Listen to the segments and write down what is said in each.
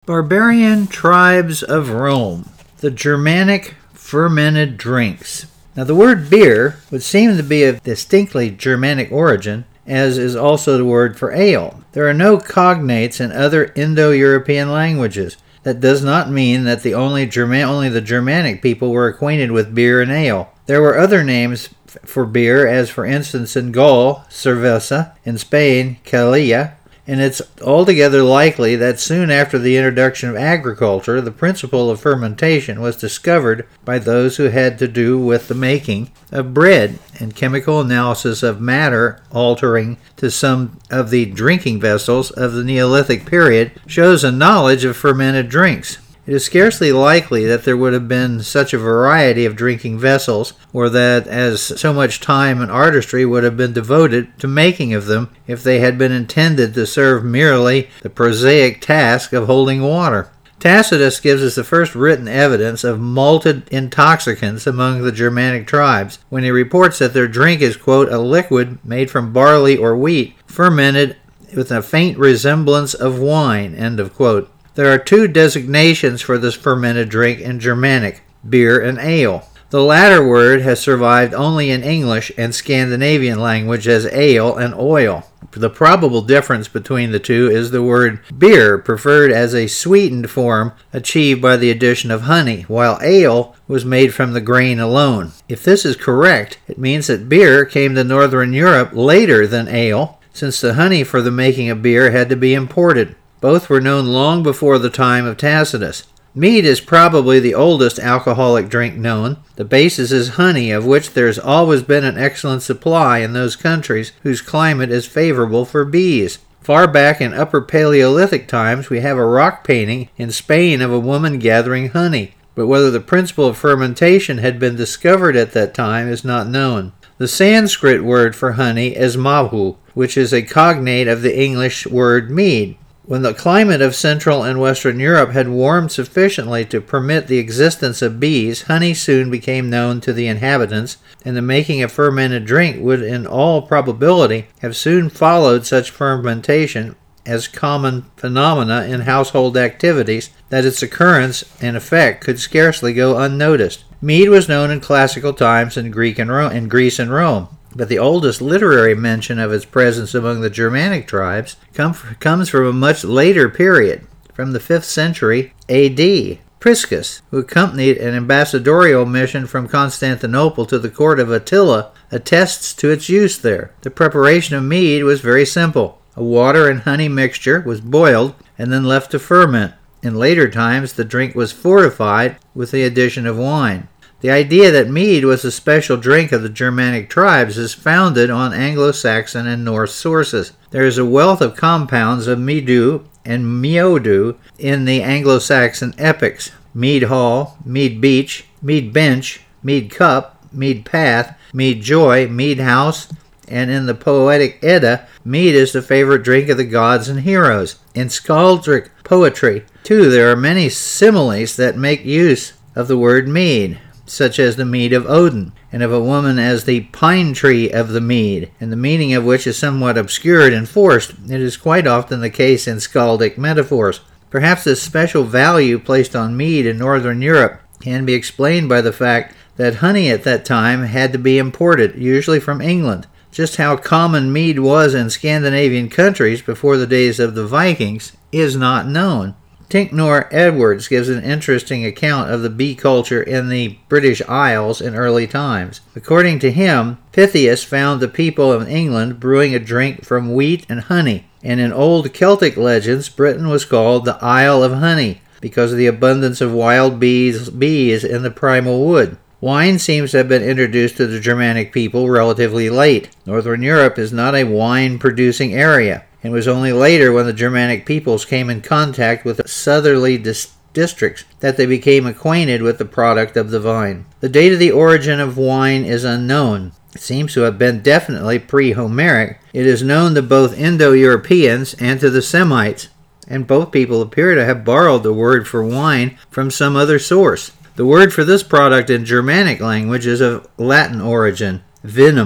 Barbarian tribes of Rome, the Germanic fermented drinks. Now the word beer would seem to be of distinctly Germanic origin, as is also the word for ale. There are no cognates in other Indo-European languages. That does not mean that only the Germanic people were acquainted with beer and ale. There were other names for beer, as for instance in Gaul, cerveza, in Spain, calilla, and it's altogether likely that soon after the introduction of agriculture, the principle of fermentation was discovered by those who had to do with the making of bread, and chemical analysis of matter altering to some of the drinking vessels of the Neolithic period shows a knowledge of fermented drinks. It is scarcely likely that there would have been such a variety of drinking vessels, or that as so much time and artistry would have been devoted to making of them if they had been intended to serve merely the prosaic task of holding water. Tacitus gives us the first written evidence of malted intoxicants among the Germanic tribes, when he reports that their drink is, quote, a liquid made from barley or wheat, fermented with a faint resemblance of wine, end of quote. There are two designations for this fermented drink in Germanic, beer and ale. The latter word has survived only in English and Scandinavian language as ale and oil. The probable difference between the two is the word beer, preferred as a sweetened form achieved by the addition of honey, while ale was made from the grain alone. If this is correct, it means that beer came to Northern Europe later than ale, since the honey for the making of beer had to be imported. Both were known long before the time of Tacitus. Mead is probably the oldest alcoholic drink known. The basis is honey, of which there has always been an excellent supply in those countries whose climate is favorable for bees. Far back in Upper Paleolithic times, we have a rock painting in Spain of a woman gathering honey, but whether the principle of fermentation had been discovered at that time is not known. The Sanskrit word for honey is mahu, which is a cognate of the English word mead. When the climate of Central and Western Europe had warmed sufficiently to permit the existence of bees, honey soon became known to the inhabitants, and the making of fermented drink would in all probability have soon followed such fermentation as common phenomena in household activities, that its occurrence and effect could scarcely go unnoticed. Mead was known in classical times in Greece and Rome. But the oldest literary mention of its presence among the Germanic tribes comes from a much later period, from the 5th century A.D. Priscus, who accompanied an ambassadorial mission from Constantinople to the court of Attila, attests to its use there. The preparation of mead was very simple. A water and honey mixture was boiled and then left to ferment. In later times, the drink was fortified with the addition of wine. The idea that mead was a special drink of the Germanic tribes is founded on Anglo-Saxon and Norse sources. There is a wealth of compounds of meadu and meodu in the Anglo-Saxon epics: mead hall, mead beach, mead bench, mead cup, mead path, mead joy, mead house, and in the Poetic Edda, mead is the favorite drink of the gods and heroes. In skaldic poetry, too, there are many similes that make use of the word mead, such as the mead of Odin, and of a woman as the pine tree of the mead, and the meaning of which is somewhat obscured and forced. It is quite often the case in skaldic metaphors. Perhaps this special value placed on mead in Northern Europe can be explained by the fact that honey at that time had to be imported, usually from England. Just how common mead was in Scandinavian countries before the days of the Vikings is not known. Tinknor Edwards gives an interesting account of the bee culture in the British Isles in early times. According to him, Pythias found the people of England brewing a drink from wheat and honey, and in old Celtic legends, Britain was called the Isle of Honey because of the abundance of wild bees in the primal wood. Wine seems to have been introduced to the Germanic people relatively late. Northern Europe is not a wine-producing area. It was only later, when the Germanic peoples came in contact with the southerly districts, that they became acquainted with the product of the vine. The date of the origin of wine is unknown. It seems to have been definitely pre-Homeric. It is known to both Indo-Europeans and to the Semites, and both people appear to have borrowed the word for wine from some other source. The word for this product in Germanic language is of Latin origin, vinum.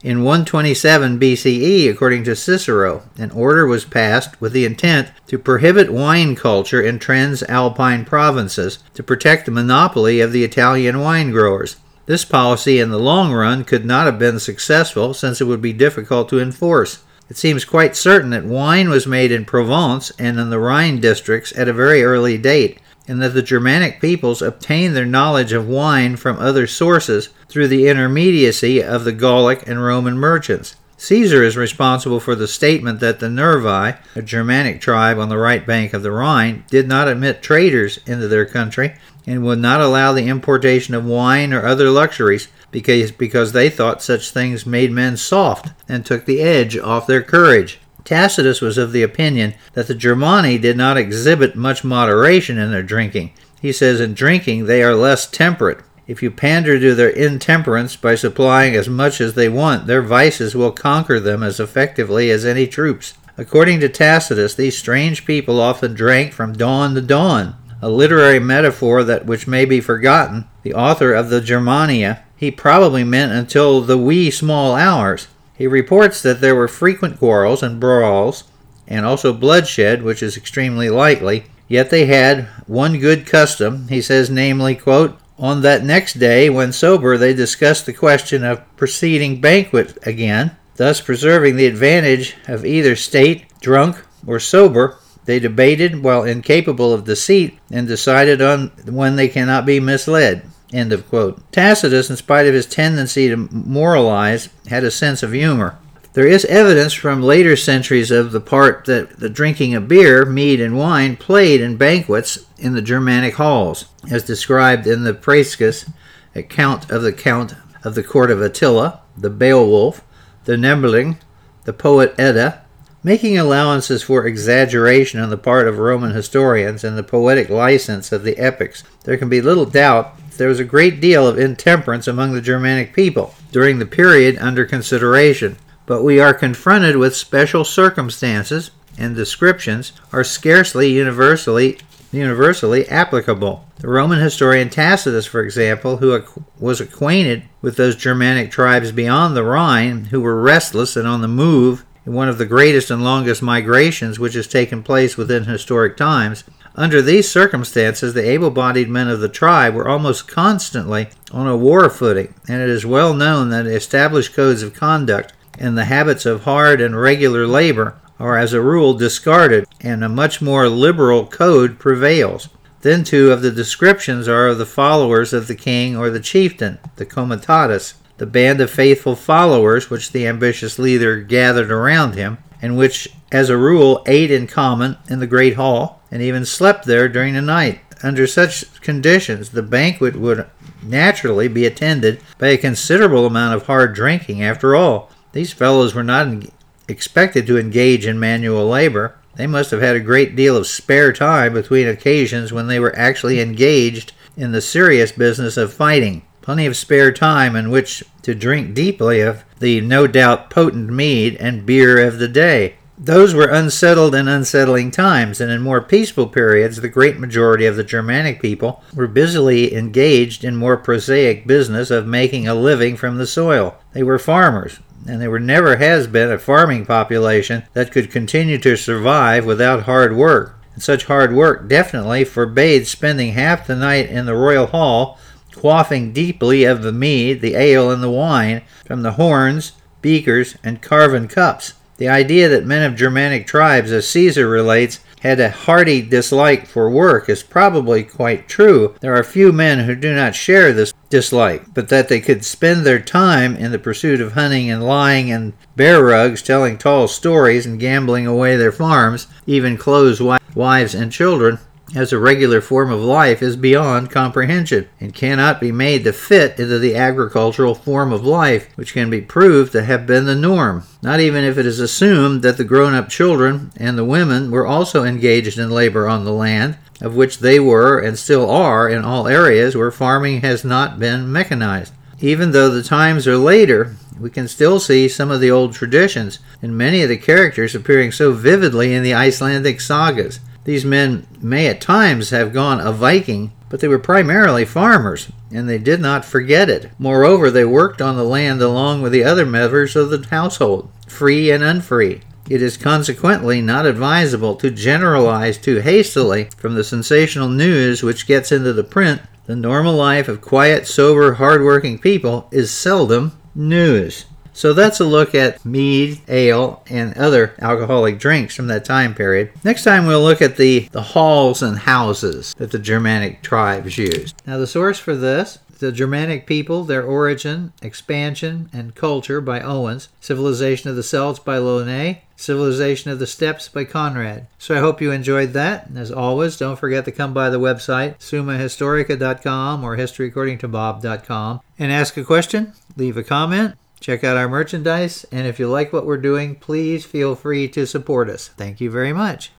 In 127 BCE, according to Cicero, an order was passed with the intent to prohibit wine culture in transalpine provinces to protect the monopoly of the Italian wine growers. This policy in the long run could not have been successful since it would be difficult to enforce. It seems quite certain that wine was made in Provence and in the Rhine districts at a very early date, and that the Germanic peoples obtained their knowledge of wine from other sources through the intermediacy of the Gallic and Roman merchants. Caesar is responsible for the statement that the Nervi, a Germanic tribe on the right bank of the Rhine, did not admit traders into their country and would not allow the importation of wine or other luxuries because they thought such things made men soft and took the edge off their courage. Tacitus was of the opinion that the Germani did not exhibit much moderation in their drinking. He says in drinking they are less temperate. If you pander to their intemperance by supplying as much as they want, their vices will conquer them as effectively as any troops. According to Tacitus, these strange people often drank from dawn to dawn, a literary metaphor which may be forgotten. The author of the Germania, he probably meant until the wee small hours. He reports that there were frequent quarrels and brawls, and also bloodshed, which is extremely likely. Yet they had one good custom, he says, namely, quote, on that next day, when sober, they discussed the question of proceeding banquet again, thus preserving the advantage of either state, drunk, or sober. They debated while incapable of deceit, and decided on when they cannot be misled. End of quote. Tacitus, in spite of his tendency to moralize, had a sense of humor. There is evidence from later centuries of the part that the drinking of beer, mead, and wine played in banquets in the Germanic halls, as described in the Priscus account of the court of Attila, the Beowulf, the Nebelling, the poet Edda. Making allowances for exaggeration on the part of Roman historians and the poetic license of the epics, there can be little doubt there was a great deal of intemperance among the Germanic people during the period under consideration. But we are confronted with special circumstances, and descriptions are scarcely universally applicable. The Roman historian Tacitus, for example, who was acquainted with those Germanic tribes beyond the Rhine who were restless and on the move in one of the greatest and longest migrations which has taken place within historic times, under these circumstances the able-bodied men of the tribe were almost constantly on a war footing, and it is well known that established codes of conduct and the habits of hard and regular labor are as a rule discarded, and a much more liberal code prevails. Then too of the descriptions are of the followers of the king or the chieftain, the comitatus, the band of faithful followers which the ambitious leader gathered around him, and which as a rule ate in common in the great hall, and even slept there during the night. Under such conditions, the banquet would naturally be attended by a considerable amount of hard drinking. After all, these fellows were not expected to engage in manual labor. They must have had a great deal of spare time between occasions when they were actually engaged in the serious business of fighting. Plenty of spare time in which to drink deeply of the no doubt potent mead and beer of the day. Those were unsettled and unsettling times, and in more peaceful periods the great majority of the Germanic people were busily engaged in more prosaic business of making a living from the soil. They were farmers, and there never has been a farming population that could continue to survive without hard work. And such hard work definitely forbade spending half the night in the royal hall quaffing deeply of the mead, the ale, and the wine from the horns, beakers, and carven cups. The idea that men of Germanic tribes, as Caesar relates, had a hearty dislike for work is probably quite true. There are few men who do not share this dislike, but that they could spend their time in the pursuit of hunting and lying in bear rugs, telling tall stories and gambling away their farms, even clothes, wives, and children, as a regular form of life is beyond comprehension, and cannot be made to fit into the agricultural form of life, which can be proved to have been the norm, not even if it is assumed that the grown-up children and the women were also engaged in labor on the land, of which they were and still are in all areas where farming has not been mechanized. Even though the times are later, we can still see some of the old traditions, and many of the characters appearing so vividly in the Icelandic sagas. These men may at times have gone a Viking, but they were primarily farmers, and they did not forget it. Moreover, they worked on the land along with the other members of the household, free and unfree. It is consequently not advisable to generalize too hastily from the sensational news which gets into the print. The normal life of quiet, sober, hard-working people is seldom news. So that's a look at mead, ale, and other alcoholic drinks from that time period. Next time we'll look at the halls and houses that the Germanic tribes used. Now the source for this, The Germanic People, Their Origin, Expansion, and Culture by Owens, Civilization of the Celts by Launay, Civilization of the Steppes by Conrad. So I hope you enjoyed that. And as always, don't forget to come by the website, summahistorica.com or historyaccordingtobob.com, and ask a question, leave a comment, check out our merchandise, and if you like what we're doing, please feel free to support us. Thank you very much.